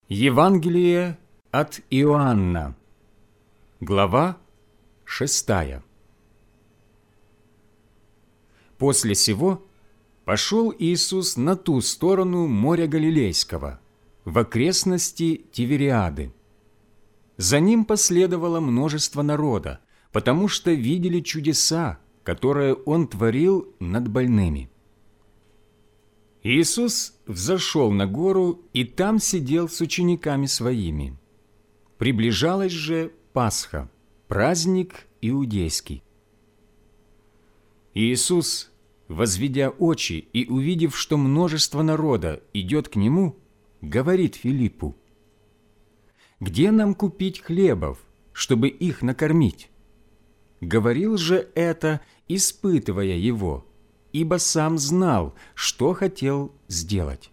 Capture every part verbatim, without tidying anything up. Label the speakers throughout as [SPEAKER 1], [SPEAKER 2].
[SPEAKER 1] Евангелие от Иоанна, глава шестая. После сего пошел Иисус на ту сторону моря Галилейского, в окрестности Тивериады. За Ним последовало множество народа, потому что видели чудеса, которые Он творил над больными. Иисус взошел на гору и там сидел с учениками Своими. Приближалась же Пасха, праздник иудейский. Иисус, возведя очи и увидев, что множество народа идет к Нему, говорит Филиппу: «Где нам купить хлебов, чтобы их накормить?» Говорил же это, испытывая Его, ибо сам знал, что хотел сделать.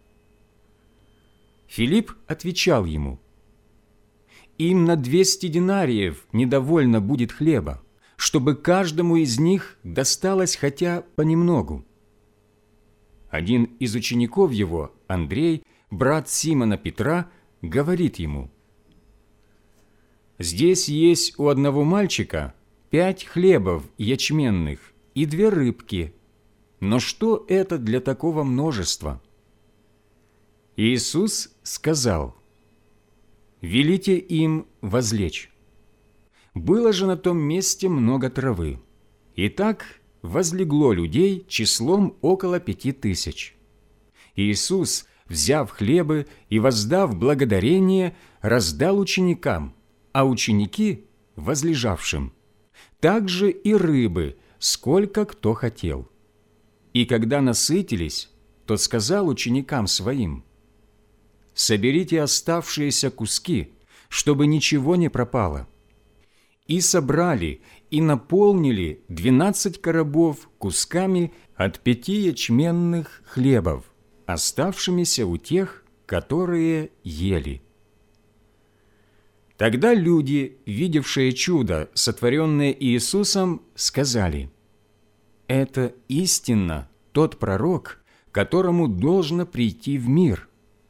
[SPEAKER 1] Филипп отвечал ему: «Им на двести динариев недовольно будет хлеба, чтобы каждому из них досталось хотя понемногу». Один из учеников его, Андрей, брат Симона Петра, говорит ему: «Здесь есть у одного мальчика пять хлебов ячменных и две рыбки, но что это для такого множества?» Иисус сказал: «Велите им возлечь». Было же на том месте много травы. Итак, возлегло людей числом около пяти тысяч. Иисус, взяв хлебы и воздав благодарение, раздал ученикам, а ученики – возлежавшим. Также и рыбы, сколько кто хотел. И когда насытились, то сказал ученикам Своим: «Соберите оставшиеся куски, чтобы ничего не пропало». И собрали, и наполнили двенадцать коробов кусками от пяти ячменных хлебов, оставшимися у тех, которые ели. Тогда люди, видевшие чудо, сотворенное Иисусом, сказали: «Это истинно тот пророк, которому должно прийти в мир».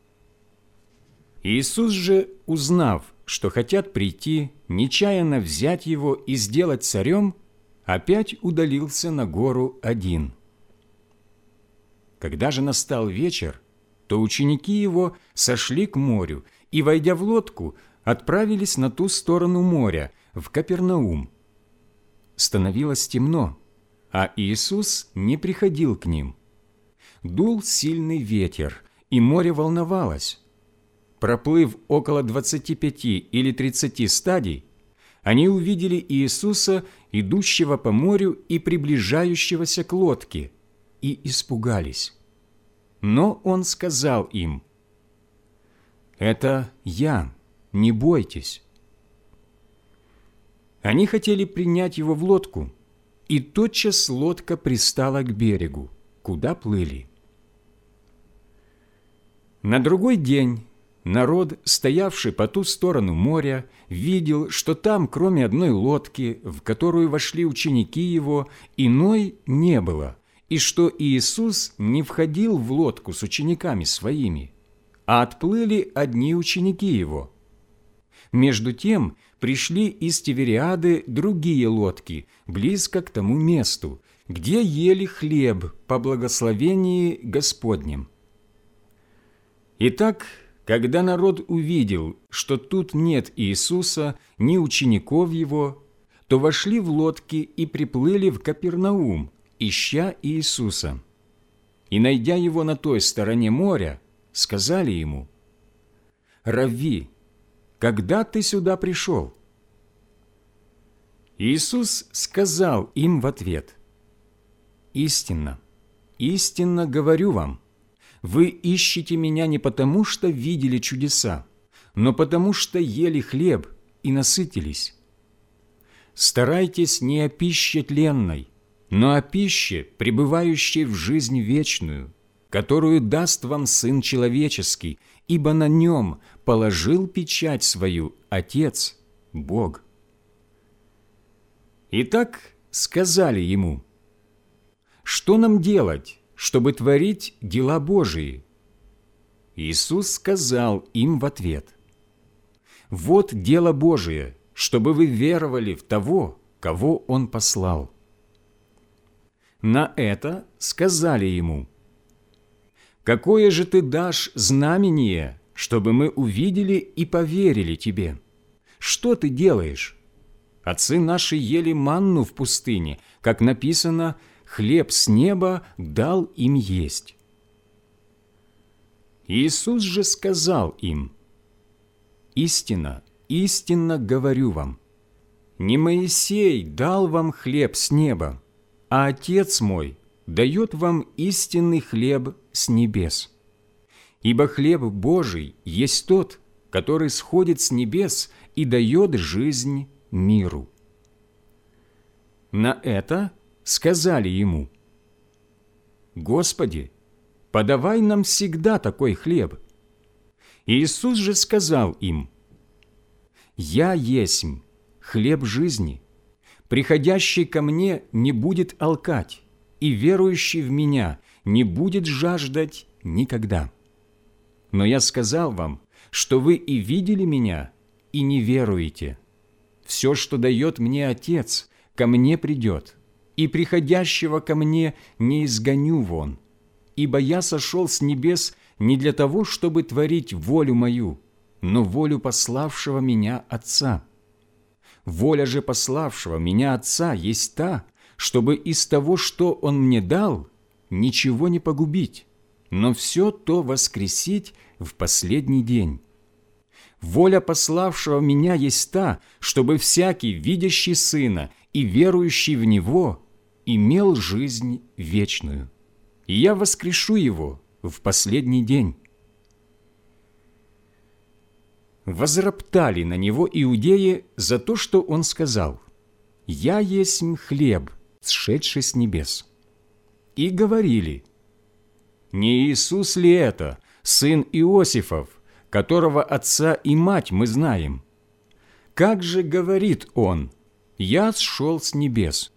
[SPEAKER 1] Иисус же, узнав, что хотят прийти, нечаянно взять его и сделать царем, опять удалился на гору один. Когда же настал вечер, то ученики его сошли к морю и, войдя в лодку, отправились на ту сторону моря, в Капернаум. Становилось темно, а Иисус не приходил к ним. Дул сильный ветер, и море волновалось. Проплыв около двадцати пяти или тридцати стадий, они увидели Иисуса, идущего по морю и приближающегося к лодке, и испугались. Но Он сказал им: «Это Я, не бойтесь». Они хотели принять Его в лодку, и тотчас лодка пристала к берегу, куда плыли. На другой день народ, стоявший по ту сторону моря, видел, что там, кроме одной лодки, в которую вошли ученики Его, иной не было, и что Иисус не входил в лодку с учениками Своими, а отплыли одни ученики Его. Между тем пришли из Тивериады другие лодки, близко к тому месту, где ели хлеб по благословении Господнем. Итак, когда народ увидел, что тут нет Иисуса, ни учеников Его, то вошли в лодки и приплыли в Капернаум, ища Иисуса. И, найдя Его на той стороне моря, сказали Ему: «Равви, когда Ты сюда пришел?» Иисус сказал им в ответ: «Истинно, истинно говорю вам, вы ищете Меня не потому, что видели чудеса, но потому, что ели хлеб и насытились. Старайтесь не о пище тленной, но о пище, пребывающей в жизнь вечную, которую даст вам Сын Человеческий, ибо на Нем положил печать свою Отец, Бог». Итак, сказали Ему: «Что нам делать, чтобы творить дела Божии?» Иисус сказал им в ответ: «Вот дело Божие, чтобы вы веровали в того, кого Он послал». На это сказали ему: «Какое же ты дашь знамение, чтобы мы увидели и поверили тебе? Что ты делаешь? Отцы наши ели манну в пустыне, как написано: хлеб с неба дал им есть». Иисус же сказал им: «Истинно, истинно говорю вам, не Моисей дал вам хлеб с неба, а Отец мой дает вам истинный хлеб с небес. Ибо хлеб Божий есть тот, который сходит с небес и дает жизнь миру». На это сказали ему: «Господи, подавай нам всегда такой хлеб». Иисус же сказал им: «Я есмь хлеб жизни. Приходящий ко мне не будет алкать, и верующий в меня не будет жаждать никогда. Но я сказал вам, что вы и видели меня, и не веруете. Все, что дает мне Отец, ко мне придет, и приходящего ко мне не изгоню вон. Ибо я сошел с небес не для того, чтобы творить волю мою, но волю пославшего меня Отца. Воля же пославшего меня Отца есть та, чтобы из того, что Он мне дал, ничего не погубить, но все то воскресить в последний день. Воля пославшего меня есть та, чтобы всякий, видящий Сына и верующий в Него, имел жизнь вечную, и я воскрешу его в последний день». Возроптали на него иудеи за то, что он сказал: «Я есмь хлеб, сшедший с небес». И говорили: «Не Иисус ли это, сын Иосифов, которого отца и мать мы знаем? Как же говорит он: я сшел с небес?»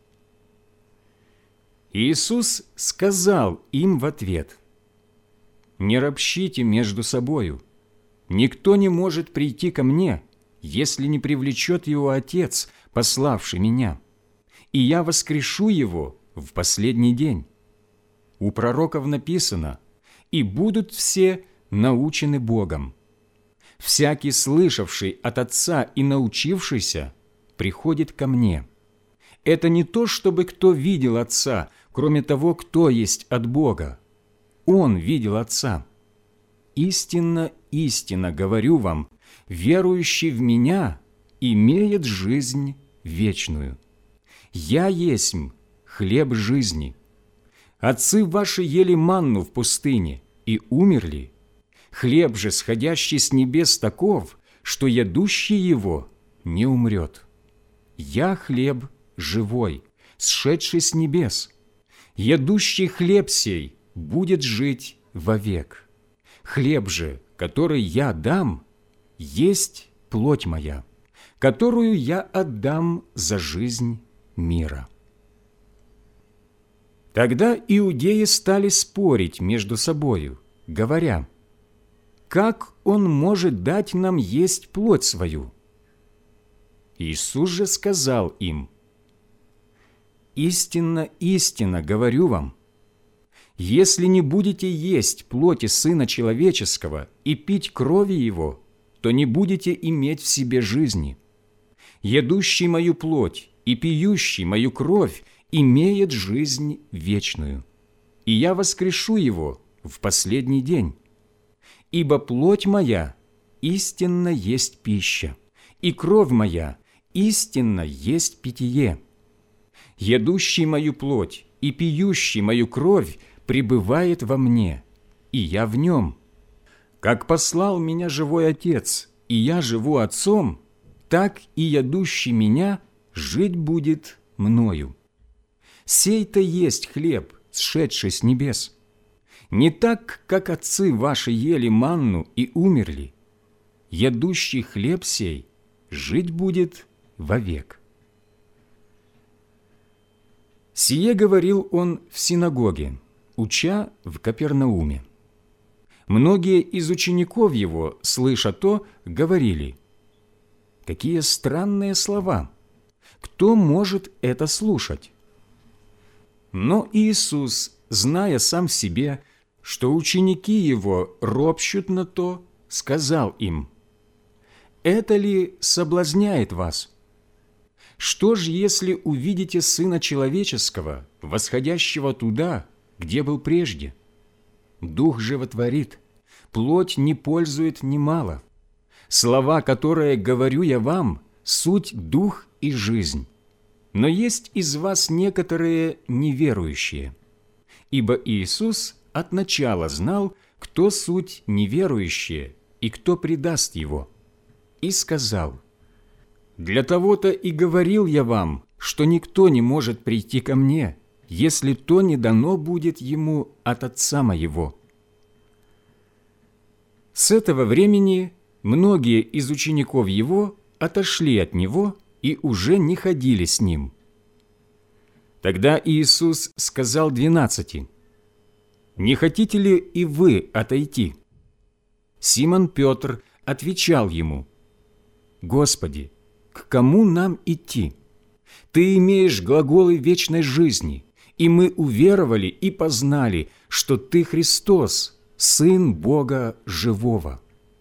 [SPEAKER 1] Иисус сказал им в ответ: «Не ропщите между собою. Никто не может прийти ко мне, если не привлечет его Отец, пославший меня, и я воскрешу его в последний день. У пророков написано: и будут все научены Богом. Всякий, слышавший от Отца и научившийся, приходит ко мне. Это не то, чтобы кто видел Отца, кроме того, кто есть от Бога. Он видел Отца. Истинно, истинно говорю вам, верующий в Меня имеет жизнь вечную. Я есмь хлеб жизни. Отцы ваши ели манну в пустыне и умерли. Хлеб же, сходящий с небес, таков, что ядущий его не умрет. Я хлеб живой, сшедший с небес. Ядущий хлеб сей будет жить вовек. Хлеб же, который я дам, есть плоть моя, которую я отдам за жизнь мира». Тогда иудеи стали спорить между собою, говоря: «Как он может дать нам есть плоть свою?» Иисус же сказал им: «Истинно, истинно говорю вам, если не будете есть плоти Сына Человеческого и пить крови Его, то не будете иметь в себе жизни. Едущий мою плоть и пьющий мою кровь имеет жизнь вечную, и я воскрешу его в последний день. Ибо плоть моя истинно есть пища, и кровь моя истинно есть питье. Едущий мою плоть и пьющий мою кровь пребывает во мне, и я в нем. Как послал меня живой Отец, и я живу Отцом, так и ядущий меня жить будет мною. Сей-то есть хлеб, сшедший с небес. Не так, как отцы ваши ели манну и умерли. Ядущий хлеб сей жить будет вовек». Сие говорил он в синагоге, уча в Капернауме. Многие из учеников Его, слыша то, говорили: «Какие странные слова! Кто может это слушать?» Но Иисус, зная сам в себе, что ученики Его ропщут на то, сказал им: «Это ли соблазняет вас? Что ж, если увидите Сына Человеческого, восходящего туда, где был прежде? Дух животворит, плоть не пользует немало. Слова, которые говорю я вам, суть дух и жизнь. Но есть из вас некоторые неверующие». Ибо Иисус от начала знал, кто суть неверующие и кто предаст Его, и сказал: «Для того-то и говорил я вам, что никто не может прийти ко мне, если то не дано будет ему от Отца Моего». С этого времени многие из учеников Его отошли от Него и уже не ходили с Ним. Тогда Иисус сказал двенадцати: «Не хотите ли и вы отойти?» Симон Петр отвечал Ему: «Господи, к кому нам идти? Ты имеешь глаголы вечной жизни, и мы уверовали и познали, что Ты Христос, Сын Бога Живого».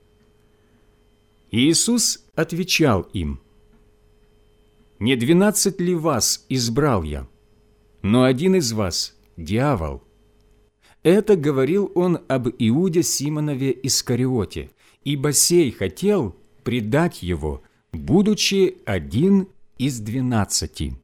[SPEAKER 1] Иисус отвечал им: «Не двенадцать ли вас избрал я? Но один из вас – дьявол». Это говорил он об Иуде Симонове Искариоте, ибо сей хотел предать его, будучи один из двенадцати.